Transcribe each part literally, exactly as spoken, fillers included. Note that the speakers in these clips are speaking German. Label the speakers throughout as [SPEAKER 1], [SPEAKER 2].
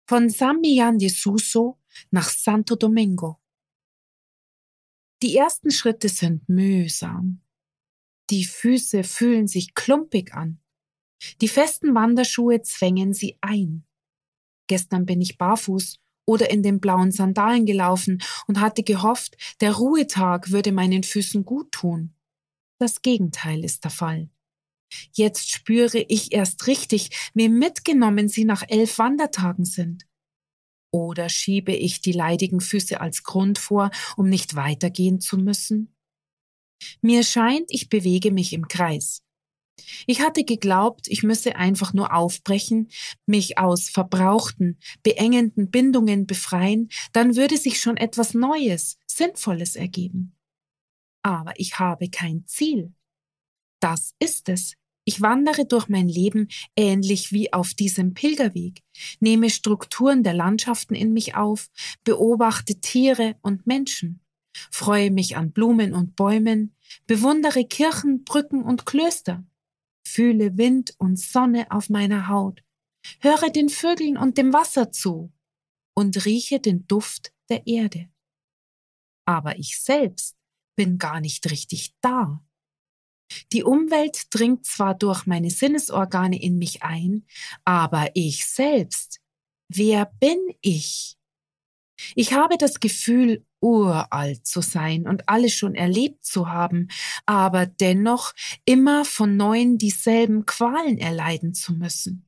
[SPEAKER 1] Von San Millán de Suso nach Santo Domingo. Die ersten Schritte sind mühsam. Die Füße fühlen sich klumpig an. Die festen Wanderschuhe zwängen sie ein. Gestern bin ich barfuß oder in den blauen Sandalen gelaufen und hatte gehofft, der Ruhetag würde meinen Füßen gut tun. Das Gegenteil ist der Fall. Jetzt spüre ich erst richtig, wie mitgenommen sie nach elf Wandertagen sind. Oder schiebe ich die leidigen Füße als Grund vor, um nicht weitergehen zu müssen? Mir scheint, ich bewege mich im Kreis. Ich hatte geglaubt, ich müsse einfach nur aufbrechen, mich aus verbrauchten, beengenden Bindungen befreien, dann würde sich schon etwas Neues, Sinnvolles ergeben. Aber ich habe kein Ziel. Das ist es. Ich wandere durch mein Leben ähnlich wie auf diesem Pilgerweg, nehme Strukturen der Landschaften in mich auf, beobachte Tiere und Menschen, freue mich an Blumen und Bäumen, bewundere Kirchen, Brücken und Klöster, fühle Wind und Sonne auf meiner Haut, höre den Vögeln und dem Wasser zu und rieche den Duft der Erde. Aber ich selbst bin gar nicht richtig da. Die Umwelt dringt zwar durch meine Sinnesorgane in mich ein, aber ich selbst, wer bin ich? Ich habe das Gefühl, uralt zu sein und alles schon erlebt zu haben, aber dennoch immer von neuem dieselben Qualen erleiden zu müssen.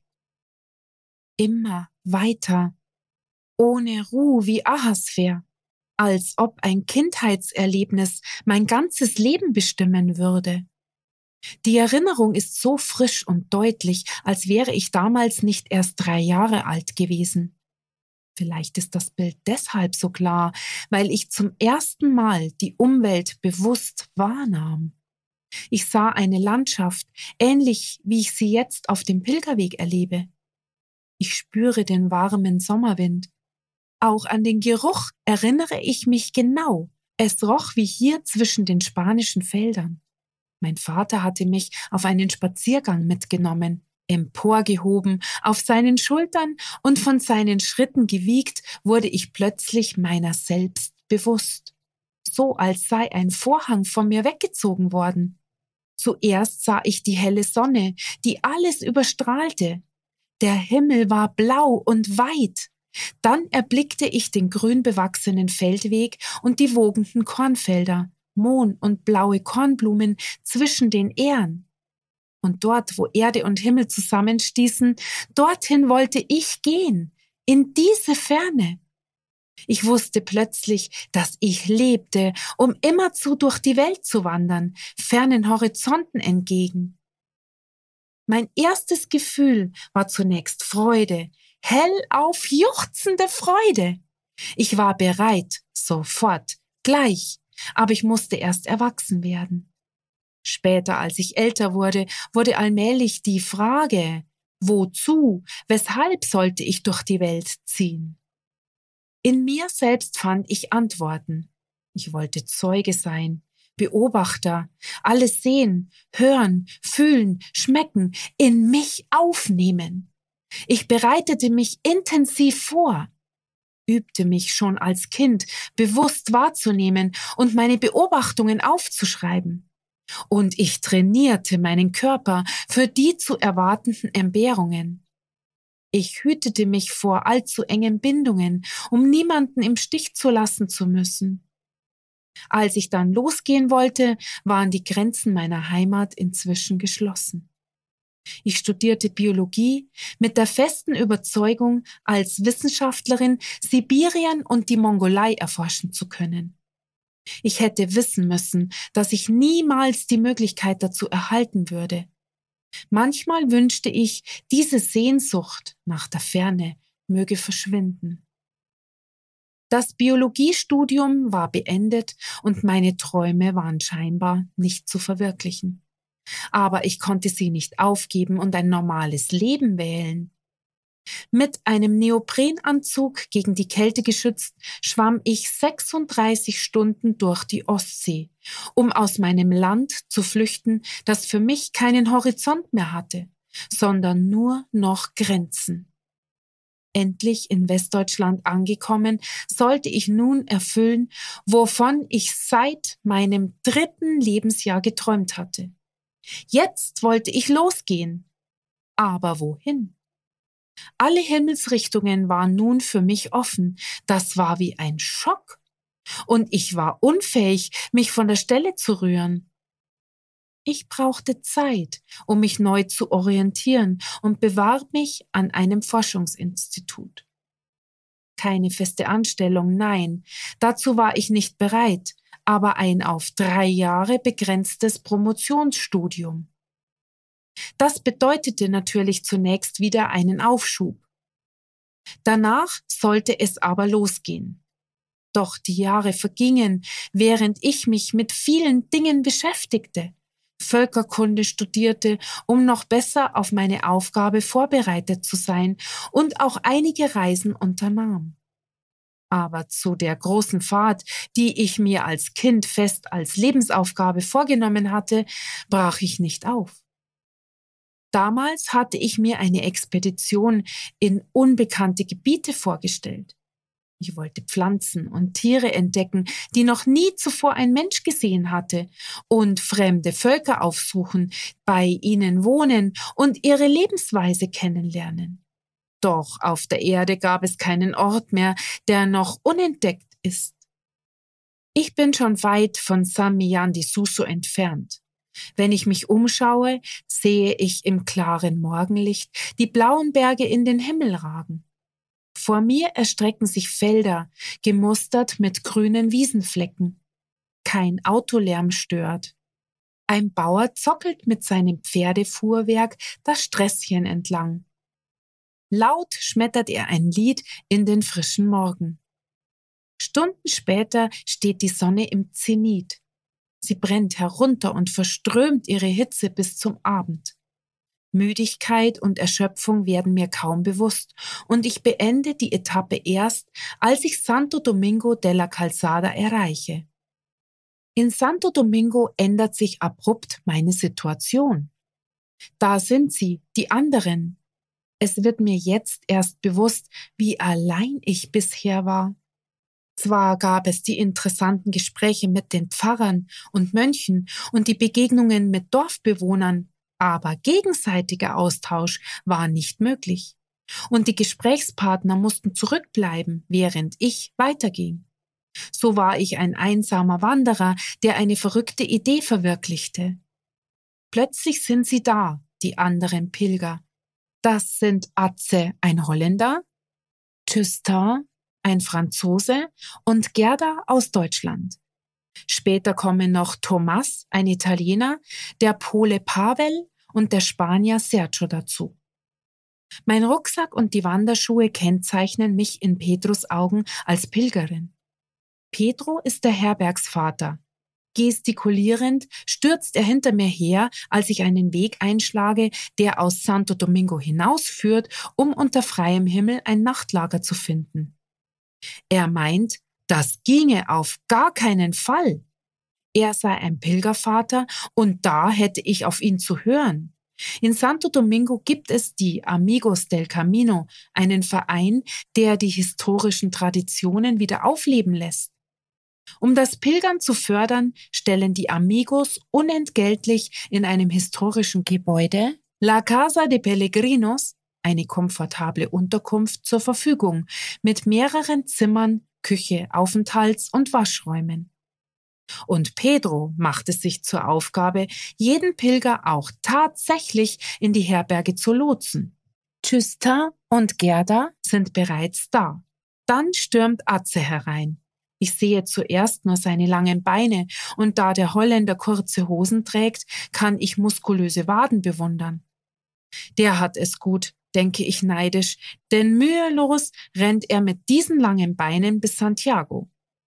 [SPEAKER 1] Immer weiter, ohne Ruhe wie Ahasver, als ob ein Kindheitserlebnis mein ganzes Leben bestimmen würde. Die Erinnerung ist so frisch und deutlich, als wäre ich damals nicht erst drei Jahre alt gewesen. Vielleicht ist das Bild deshalb so klar, weil ich zum ersten Mal die Umwelt bewusst wahrnahm. Ich sah eine Landschaft, ähnlich wie ich sie jetzt auf dem Pilgerweg erlebe. Ich spüre den warmen Sommerwind. Auch an den Geruch erinnere ich mich genau. Es roch wie hier zwischen den spanischen Feldern. Mein Vater hatte mich auf einen Spaziergang mitgenommen, emporgehoben, auf seinen Schultern und von seinen Schritten gewiegt, wurde ich plötzlich meiner selbst bewusst. So als sei ein Vorhang von mir weggezogen worden. Zuerst sah ich die helle Sonne, die alles überstrahlte. Der Himmel war blau und weit. Dann erblickte ich den grün bewachsenen Feldweg und die wogenden Kornfelder, Mohn und blaue Kornblumen zwischen den Ähren. Und dort, wo Erde und Himmel zusammenstießen, dorthin wollte ich gehen, in diese Ferne. Ich wusste plötzlich, dass ich lebte, um immerzu durch die Welt zu wandern, fernen Horizonten entgegen. Mein erstes Gefühl war zunächst Freude, hellauf juchzende Freude. Ich war bereit, sofort, gleich, aber ich musste erst erwachsen werden. Später, als ich älter wurde, wurde allmählich die Frage, wozu, weshalb sollte ich durch die Welt ziehen? In mir selbst fand ich Antworten. Ich wollte Zeuge sein, Beobachter, alles sehen, hören, fühlen, schmecken, in mich aufnehmen. Ich bereitete mich intensiv vor, übte mich schon als Kind, bewusst wahrzunehmen und meine Beobachtungen aufzuschreiben. Und ich trainierte meinen Körper für die zu erwartenden Entbehrungen. Ich hütete mich vor allzu engen Bindungen, um niemanden im Stich zu lassen zu müssen. Als ich dann losgehen wollte, waren die Grenzen meiner Heimat inzwischen geschlossen. Ich studierte Biologie mit der festen Überzeugung, als Wissenschaftlerin Sibirien und die Mongolei erforschen zu können. Ich hätte wissen müssen, dass ich niemals die Möglichkeit dazu erhalten würde. Manchmal wünschte ich, diese Sehnsucht nach der Ferne möge verschwinden. Das Biologiestudium war beendet und meine Träume waren scheinbar nicht zu verwirklichen. Aber ich konnte sie nicht aufgeben und ein normales Leben wählen. Mit einem Neoprenanzug gegen die Kälte geschützt, schwamm ich sechsunddreißig Stunden durch die Ostsee, um aus meinem Land zu flüchten, das für mich keinen Horizont mehr hatte, sondern nur noch Grenzen. Endlich in Westdeutschland angekommen, sollte ich nun erfüllen, wovon ich seit meinem dritten Lebensjahr geträumt hatte. Jetzt wollte ich losgehen. Aber wohin? Alle Himmelsrichtungen waren nun für mich offen. Das war wie ein Schock. Und ich war unfähig, mich von der Stelle zu rühren. Ich brauchte Zeit, um mich neu zu orientieren und bewarb mich an einem Forschungsinstitut. Keine feste Anstellung, nein, dazu war ich nicht bereit, aber ein auf drei Jahre begrenztes Promotionsstudium. Das bedeutete natürlich zunächst wieder einen Aufschub. Danach sollte es aber losgehen. Doch die Jahre vergingen, während ich mich mit vielen Dingen beschäftigte, Völkerkunde studierte, um noch besser auf meine Aufgabe vorbereitet zu sein und auch einige Reisen unternahm. Aber zu der großen Fahrt, die ich mir als Kind fest als Lebensaufgabe vorgenommen hatte, brach ich nicht auf. Damals hatte ich mir eine Expedition in unbekannte Gebiete vorgestellt. Ich wollte Pflanzen und Tiere entdecken, die noch nie zuvor ein Mensch gesehen hatte, und fremde Völker aufsuchen, bei ihnen wohnen und ihre Lebensweise kennenlernen. Doch auf der Erde gab es keinen Ort mehr, der noch unentdeckt ist. Ich bin schon weit von San Millán de Suso entfernt. Wenn ich mich umschaue, sehe ich im klaren Morgenlicht die blauen Berge in den Himmel ragen. Vor mir erstrecken sich Felder, gemustert mit grünen Wiesenflecken. Kein Autolärm stört. Ein Bauer zockelt mit seinem Pferdefuhrwerk das Strässchen entlang. Laut schmettert er ein Lied in den frischen Morgen. Stunden später steht die Sonne im Zenit. Sie brennt herunter und verströmt ihre Hitze bis zum Abend. Müdigkeit und Erschöpfung werden mir kaum bewusst und ich beende die Etappe erst, als ich Santo Domingo de la Calzada erreiche. In Santo Domingo ändert sich abrupt meine Situation. Da sind sie, die anderen. Es wird mir jetzt erst bewusst, wie allein ich bisher war. Zwar gab es die interessanten Gespräche mit den Pfarrern und Mönchen und die Begegnungen mit Dorfbewohnern, aber gegenseitiger Austausch war nicht möglich. Und die Gesprächspartner mussten zurückbleiben, während ich weiterging. So war ich ein einsamer Wanderer, der eine verrückte Idee verwirklichte. Plötzlich sind sie da, die anderen Pilger. Das sind Atze, ein Holländer, Tristan, ein Franzose und Gerda aus Deutschland. Später kommen noch Thomas, ein Italiener, der Pole Pavel und der Spanier Sergio dazu. Mein Rucksack und die Wanderschuhe kennzeichnen mich in Pedros Augen als Pilgerin. Pedro ist der Herbergsvater. Gestikulierend stürzt er hinter mir her, als ich einen Weg einschlage, der aus Santo Domingo hinausführt, um unter freiem Himmel ein Nachtlager zu finden. Er meint, das ginge auf gar keinen Fall. Er sei ein Pilgervater und da hätte ich auf ihn zu hören. In Santo Domingo gibt es die Amigos del Camino, einen Verein, der die historischen Traditionen wieder aufleben lässt. Um das Pilgern zu fördern, stellen die Amigos unentgeltlich in einem historischen Gebäude, La Casa de Peregrinos, eine komfortable Unterkunft zur Verfügung, mit mehreren Zimmern, Küche, Aufenthalts- und Waschräumen. Und Pedro macht es sich zur Aufgabe, jeden Pilger auch tatsächlich in die Herberge zu lotsen. Tristan und Gerda sind bereits da. Dann stürmt Atze herein. Ich sehe zuerst nur seine langen Beine und da der Holländer kurze Hosen trägt, kann ich muskulöse Waden bewundern. Der hat es gut, denke ich neidisch, denn mühelos rennt er mit diesen langen Beinen bis Santiago.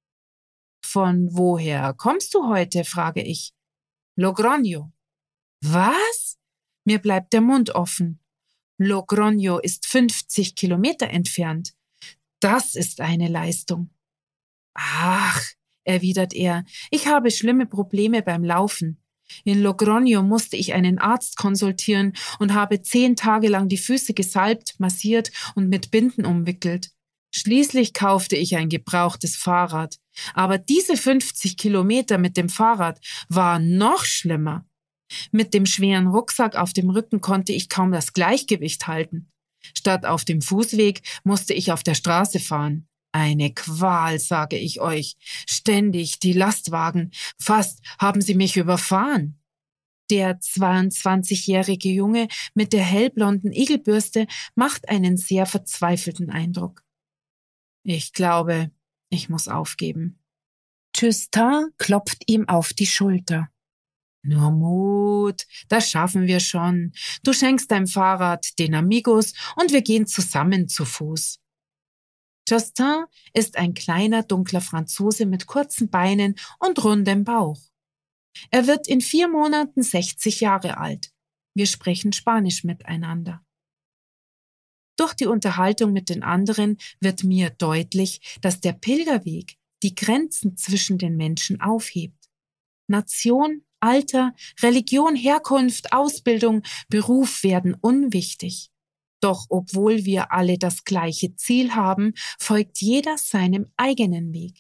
[SPEAKER 1] Von woher kommst du heute, frage ich. Logroño. Was? Mir bleibt der Mund offen. Logroño ist fünfzig Kilometer entfernt. Das ist eine Leistung. Ach, erwidert er, ich habe schlimme Probleme beim Laufen. In Logroño musste ich einen Arzt konsultieren und habe zehn Tage lang die Füße gesalbt, massiert und mit Binden umwickelt. Schließlich kaufte ich ein gebrauchtes Fahrrad. Aber diese fünfzig Kilometer mit dem Fahrrad waren noch schlimmer. Mit dem schweren Rucksack auf dem Rücken konnte ich kaum das Gleichgewicht halten. Statt auf dem Fußweg musste ich auf der Straße fahren. Eine Qual, sage ich euch. Ständig die Lastwagen. Fast haben sie mich überfahren. Der zweiundzwanzigjährige Junge mit der hellblonden Igelbürste macht einen sehr verzweifelten Eindruck. Ich glaube, ich muss aufgeben. Justin klopft ihm auf die Schulter. Nur Mut, das schaffen wir schon. Du schenkst dein Fahrrad den Amigos und wir gehen zusammen zu Fuß. Justin ist ein kleiner, dunkler Franzose mit kurzen Beinen und rundem Bauch. Er wird in vier Monaten sechzig Jahre alt. Wir sprechen Spanisch miteinander. Durch die Unterhaltung mit den anderen wird mir deutlich, dass der Pilgerweg die Grenzen zwischen den Menschen aufhebt. Nation, Alter, Religion, Herkunft, Ausbildung, Beruf werden unwichtig. Doch obwohl wir alle das gleiche Ziel haben, folgt jeder seinem eigenen Weg.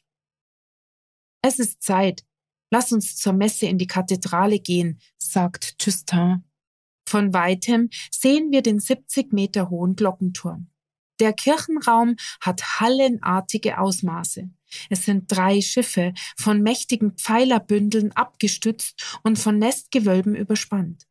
[SPEAKER 1] Es ist Zeit. Lass uns zur Messe in die Kathedrale gehen, sagt Justin. Von weitem sehen wir den siebzig Meter hohen Glockenturm. Der Kirchenraum hat hallenartige Ausmaße. Es sind drei Schiffe, von mächtigen Pfeilerbündeln abgestützt und von Nestgewölben überspannt.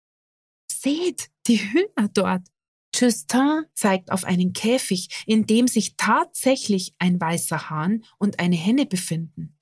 [SPEAKER 1] Seht, die Hühner dort! Justin zeigt auf einen Käfig, in dem sich tatsächlich ein weißer Hahn und eine Henne befinden.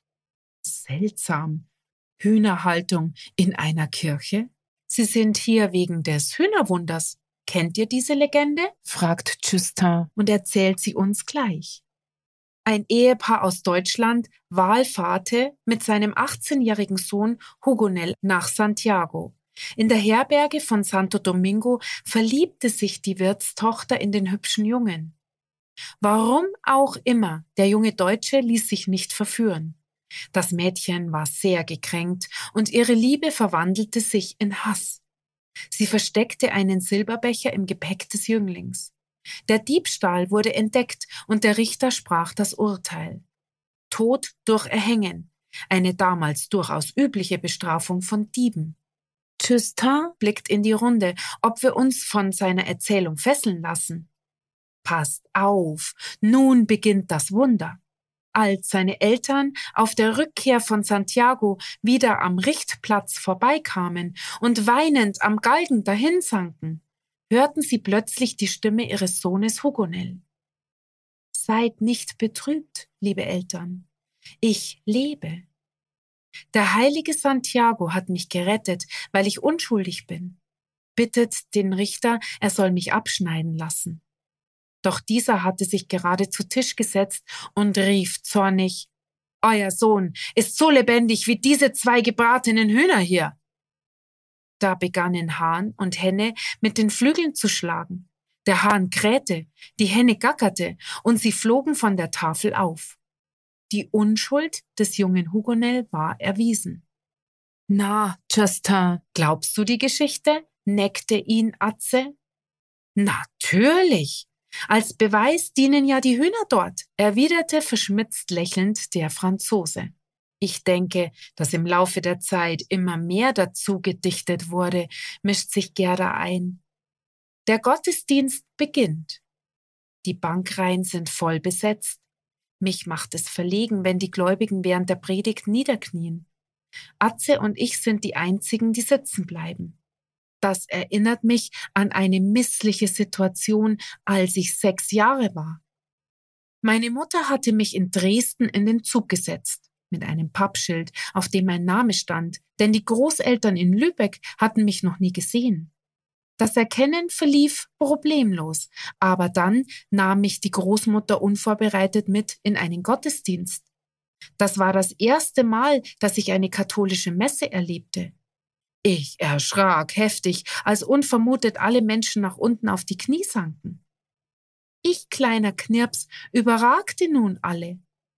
[SPEAKER 1] Seltsam. Hühnerhaltung in einer Kirche? Sie sind hier wegen des Hühnerwunders. Kennt ihr diese Legende? Fragt Justin und erzählt sie uns gleich. Ein Ehepaar aus Deutschland wallfahrte mit seinem achtzehnjährigen Sohn Hugonel nach Santiago. In der Herberge von Santo Domingo verliebte sich die Wirtstochter in den hübschen Jungen. Warum auch immer, der junge Deutsche ließ sich nicht verführen. Das Mädchen war sehr gekränkt und ihre Liebe verwandelte sich in Hass. Sie versteckte einen Silberbecher im Gepäck des Jünglings. Der Diebstahl wurde entdeckt und der Richter sprach das Urteil. Tod durch Erhängen, eine damals durchaus übliche Bestrafung von Dieben. Justin blickt in die Runde, ob wir uns von seiner Erzählung fesseln lassen. Passt auf, nun beginnt das Wunder. Als seine Eltern auf der Rückkehr von Santiago wieder am Richtplatz vorbeikamen und weinend am Galgen dahinsanken, hörten sie plötzlich die Stimme ihres Sohnes Hugonel. Seid nicht betrübt, liebe Eltern. Ich lebe. Der heilige Santiago hat mich gerettet, weil ich unschuldig bin. Bittet den Richter, er soll mich abschneiden lassen. Doch dieser hatte sich gerade zu Tisch gesetzt und rief zornig, Euer Sohn ist so lebendig wie diese zwei gebratenen Hühner hier. Da begannen Hahn und Henne mit den Flügeln zu schlagen. Der Hahn krähte, die Henne gackerte und sie flogen von der Tafel auf. Die Unschuld des jungen Hugonel war erwiesen. Na, Justin, glaubst du die Geschichte? Neckte ihn Atze. Natürlich! Als Beweis dienen ja die Hühner dort, erwiderte verschmitzt lächelnd der Franzose. Ich denke, dass im Laufe der Zeit immer mehr dazu gedichtet wurde, mischt sich Gerda ein. Der Gottesdienst beginnt. Die Bankreihen sind voll besetzt. Mich macht es verlegen, wenn die Gläubigen während der Predigt niederknien. Atze und ich sind die einzigen, die sitzen bleiben. Das erinnert mich an eine missliche Situation, als ich sechs Jahre war. Meine Mutter hatte mich in Dresden in den Zug gesetzt, mit einem Pappschild, auf dem mein Name stand, denn die Großeltern in Lübeck hatten mich noch nie gesehen. Das Erkennen verlief problemlos, aber dann nahm mich die Großmutter unvorbereitet mit in einen Gottesdienst. Das war das erste Mal, dass ich eine katholische Messe erlebte. Ich erschrak heftig, als unvermutet alle Menschen nach unten auf die Knie sanken. Ich, kleiner Knirps, überragte nun alle.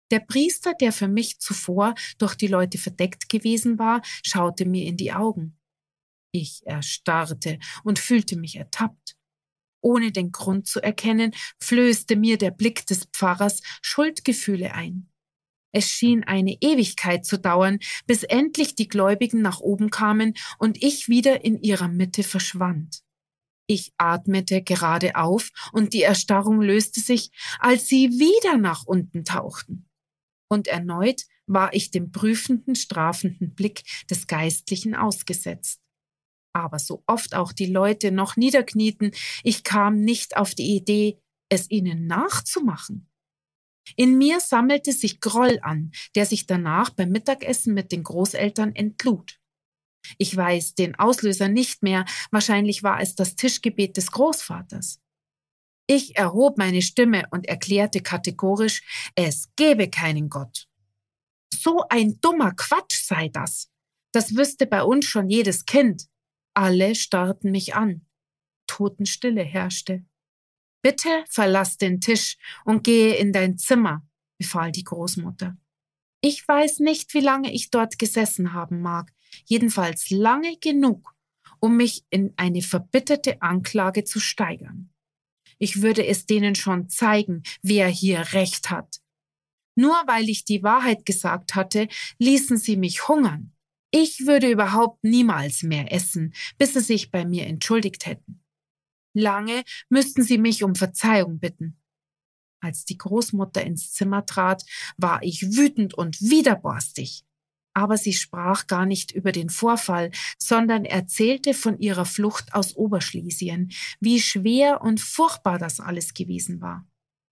[SPEAKER 1] Der Priester, der für mich zuvor durch die Leute verdeckt gewesen war, schaute mir in die Augen. Ich erstarrte und fühlte mich ertappt. Ohne den Grund zu erkennen, flößte mir der Blick des Pfarrers Schuldgefühle ein. Es schien eine Ewigkeit zu dauern, bis endlich die Gläubigen nach oben kamen und ich wieder in ihrer Mitte verschwand. Ich atmete gerade auf und die Erstarrung löste sich, als sie wieder nach unten tauchten. Und erneut war ich dem prüfenden, strafenden Blick des Geistlichen ausgesetzt. Aber so oft auch die Leute noch niederknieten, ich kam nicht auf die Idee, es ihnen nachzumachen. In mir sammelte sich Groll an, der sich danach beim Mittagessen mit den Großeltern entlud. Ich weiß den Auslöser nicht mehr, wahrscheinlich war es das Tischgebet des Großvaters. Ich erhob meine Stimme und erklärte kategorisch, es gebe keinen Gott. So ein dummer Quatsch sei das. Das wüsste bei uns schon jedes Kind. Alle starrten mich an. Totenstille herrschte. Bitte verlass den Tisch und gehe in dein Zimmer, befahl die Großmutter. Ich weiß nicht, wie lange ich dort gesessen haben mag, jedenfalls lange genug, um mich in eine verbitterte Anklage zu steigern. Ich würde es denen schon zeigen, wer hier Recht hat. Nur weil ich die Wahrheit gesagt hatte, ließen sie mich hungern. Ich würde überhaupt niemals mehr essen, bis sie sich bei mir entschuldigt hätten. Lange müssten sie mich um Verzeihung bitten. Als die Großmutter ins Zimmer trat, war ich wütend und widerborstig. Aber sie sprach gar nicht über den Vorfall, sondern erzählte von ihrer Flucht aus Oberschlesien, wie schwer und furchtbar das alles gewesen war.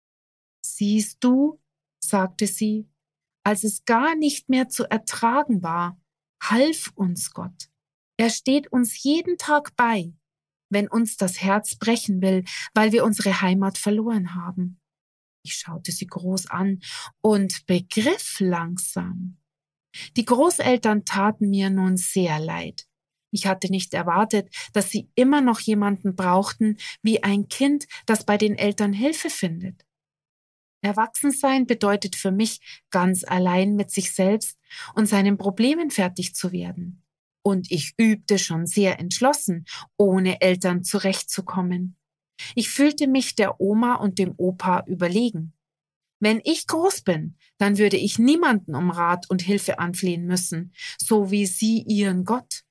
[SPEAKER 1] Siehst du, sagte sie, als es gar nicht mehr zu ertragen war, half uns Gott. Er steht uns jeden Tag bei, wenn uns das Herz brechen will, weil wir unsere Heimat verloren haben. Ich schaute sie groß an und begriff langsam. Die Großeltern taten mir nun sehr leid. Ich hatte nicht erwartet, dass sie immer noch jemanden brauchten, wie ein Kind, das bei den Eltern Hilfe findet. Erwachsensein bedeutet für mich, ganz allein mit sich selbst und seinen Problemen fertig zu werden. Und ich übte schon sehr entschlossen, ohne Eltern zurechtzukommen. Ich fühlte mich der Oma und dem Opa überlegen. Wenn ich groß bin, dann würde ich niemanden um Rat und Hilfe anflehen müssen, so wie sie ihren Gott.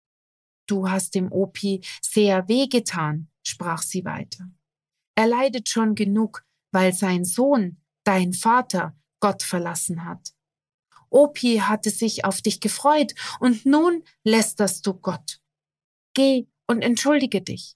[SPEAKER 1] Du hast dem Opi sehr wehgetan, sprach sie weiter. Er leidet schon genug, weil sein Sohn, dein Vater, Gott verlassen hat. Opi hatte sich auf dich gefreut und nun lästerst du Gott. Geh und entschuldige dich.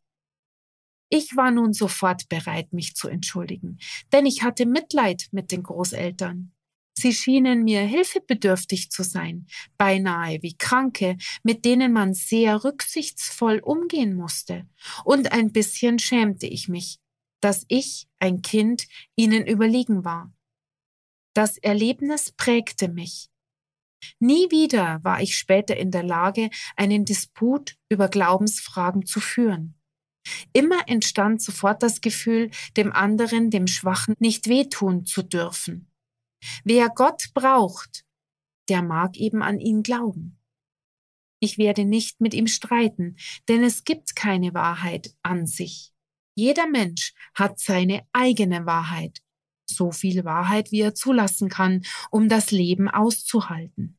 [SPEAKER 1] Ich war nun sofort bereit, mich zu entschuldigen, denn ich hatte Mitleid mit den Großeltern. Sie schienen mir hilfebedürftig zu sein, beinahe wie Kranke, mit denen man sehr rücksichtsvoll umgehen musste. Und ein bisschen schämte ich mich, dass ich, ein Kind, ihnen überlegen war. Das Erlebnis prägte mich. Nie wieder war ich später in der Lage, einen Disput über Glaubensfragen zu führen. Immer entstand sofort das Gefühl, dem anderen, dem Schwachen, nicht wehtun zu dürfen. Wer Gott braucht, der mag eben an ihn glauben. Ich werde nicht mit ihm streiten, denn es gibt keine Wahrheit an sich. Jeder Mensch hat seine eigene Wahrheit, so viel Wahrheit, wie er zulassen kann, um das Leben auszuhalten.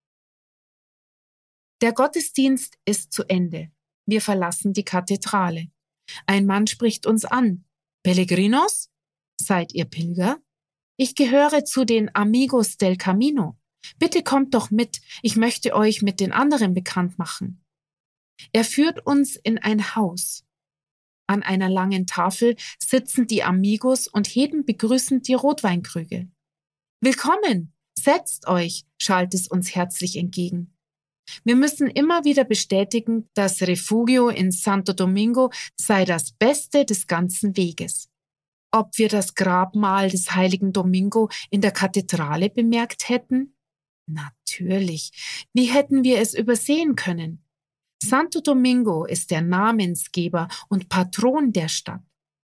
[SPEAKER 1] Der Gottesdienst ist zu Ende. Wir verlassen die Kathedrale. Ein Mann spricht uns an. Pellegrinos? Seid ihr Pilger? Ich gehöre zu den Amigos del Camino. Bitte kommt doch mit, ich möchte euch mit den anderen bekannt machen. Er führt uns in ein Haus. An einer langen Tafel sitzen die Amigos und heben begrüßend die Rotweinkrüge. Willkommen, setzt euch, schallt es uns herzlich entgegen. Wir müssen immer wieder bestätigen, das Refugio in Santo Domingo sei das Beste des ganzen Weges. Ob wir das Grabmal des heiligen Domingo in der Kathedrale bemerkt hätten? Natürlich. Wie hätten wir es übersehen können? Santo Domingo ist der Namensgeber und Patron der Stadt.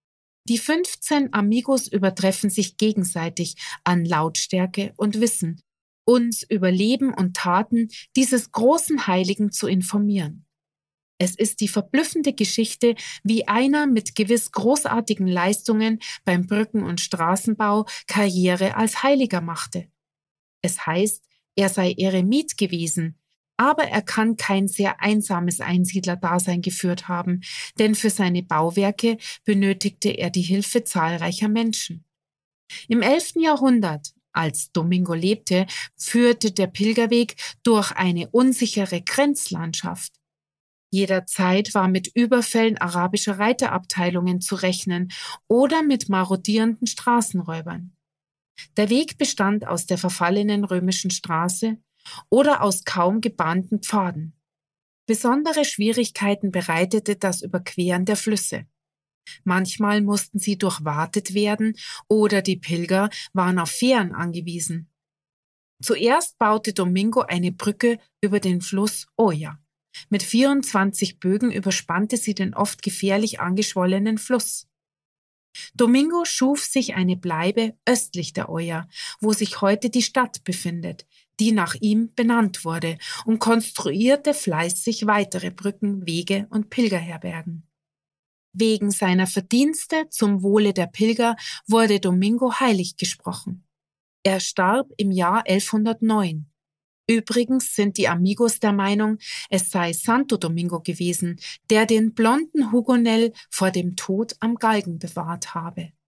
[SPEAKER 1] Die fünfzehn Amigos übertreffen sich gegenseitig an Lautstärke und Wissen, uns über Leben und Taten dieses großen Heiligen zu informieren. Es ist die verblüffende Geschichte, wie einer mit gewiss großartigen Leistungen beim Brücken- und Straßenbau Karriere als Heiliger machte. Es heißt, er sei Eremit gewesen, aber er kann kein sehr einsames Einsiedlerdasein geführt haben, denn für seine Bauwerke benötigte er die Hilfe zahlreicher Menschen. Im elften Jahrhundert, als Domingo lebte, führte der Pilgerweg durch eine unsichere Grenzlandschaft. Jederzeit war mit Überfällen arabischer Reiterabteilungen zu rechnen oder mit marodierenden Straßenräubern. Der Weg bestand aus der verfallenen römischen Straße oder aus kaum gebahnten Pfaden. Besondere Schwierigkeiten bereitete das Überqueren der Flüsse. Manchmal mussten sie durchwartet werden oder die Pilger waren auf Fähren angewiesen. Zuerst baute Domingo eine Brücke über den Fluss Oya. Mit vierundzwanzig Bögen überspannte sie den oft gefährlich angeschwollenen Fluss. Domingo schuf sich eine Bleibe östlich der Oya, wo sich heute die Stadt befindet, die nach ihm benannt wurde, und konstruierte fleißig weitere Brücken, Wege und Pilgerherbergen. Wegen seiner Verdienste zum Wohle der Pilger wurde Domingo heilig gesprochen. Er starb im Jahr elfhundertneun. Übrigens sind die Amigos der Meinung, es sei Santo Domingo gewesen, der den blonden Hugonel vor dem Tod am Galgen bewahrt habe.